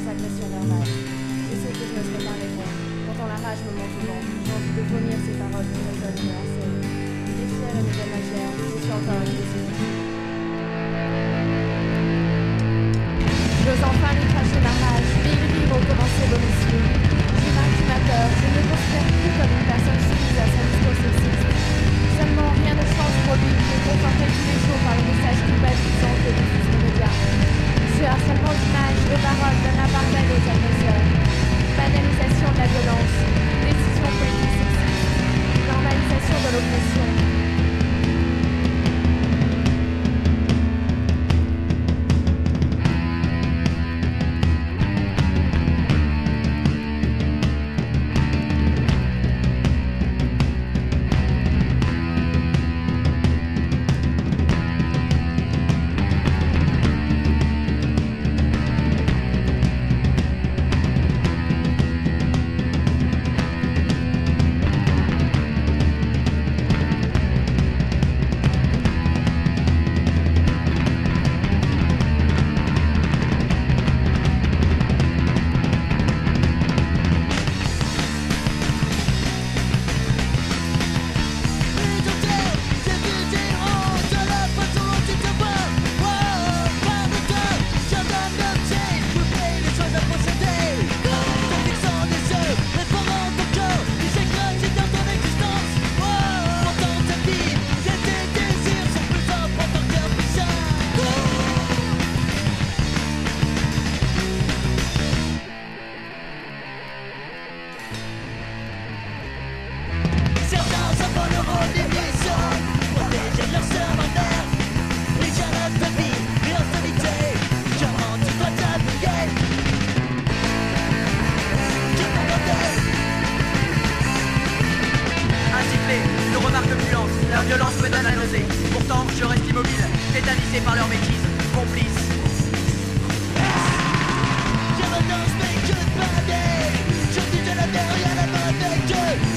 ces agressions verbales. Je sais que je ne sais pas répondre. Pourtant la rage me monte au ventre. J'ai envie de vomir ces paroles qui résonnent et me harcèlent. Des fière et nouvelle magère, je suis encore une décision. J'ose enfin lui cracher ma rage, mais il rit recommencer l'hommicide. J'ai vaincu ma peur, je ne me considère plus comme une personne soumise à son discours sexiste. Seulement, rien ne change pour lui, il est conforté tous les jours par les messages culpabilisants que diffusent les médias. Ce harcèlement d'images, de paroles donne la part belle aux agresseurs. Banalisation de la violence, décision politique sexiste, normalisation de l'oppression. Je dis de la terre, rien à voir avec eux.